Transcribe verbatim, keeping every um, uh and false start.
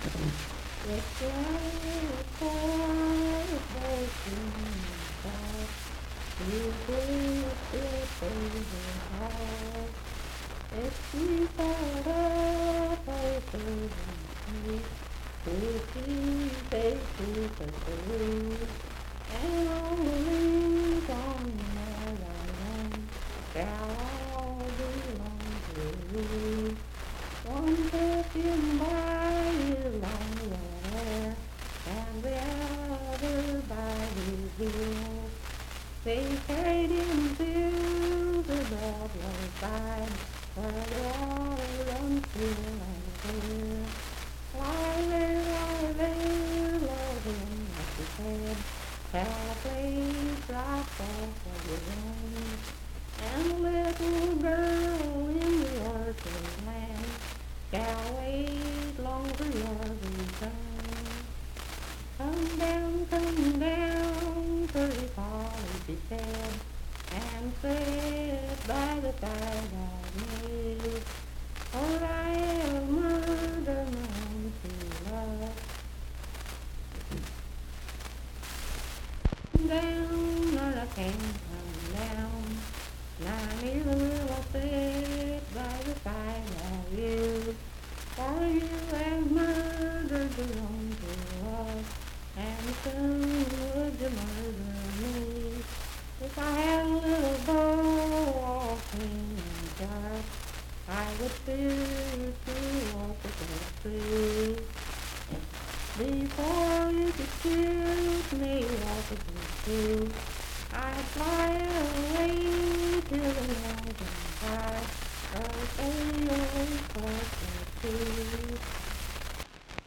It's like for broken heart. You will still your heart. If you thought of open me, if you take to the blue, and only on my own shall all belong to you. One perfume by his long water, and the other by his heel. They carried him to the buffalo side, where the water runs still and clear. Lie there, lie there, love him, as he said, shall a place right off of his own. And the little girl in the orphan land shall wait long for your return. Come down, come down, pretty Polly, she said, and sit by the side of me. For I have murdered none to love. Down, or I can't come down. Now neither will I sit by the side of you. For you have murdered the one to love, and soon would you murder me. If I had a little bow all clean and dark, I would fear you to walk across the street. Before you could shoot me, walk against you, I'd fly away.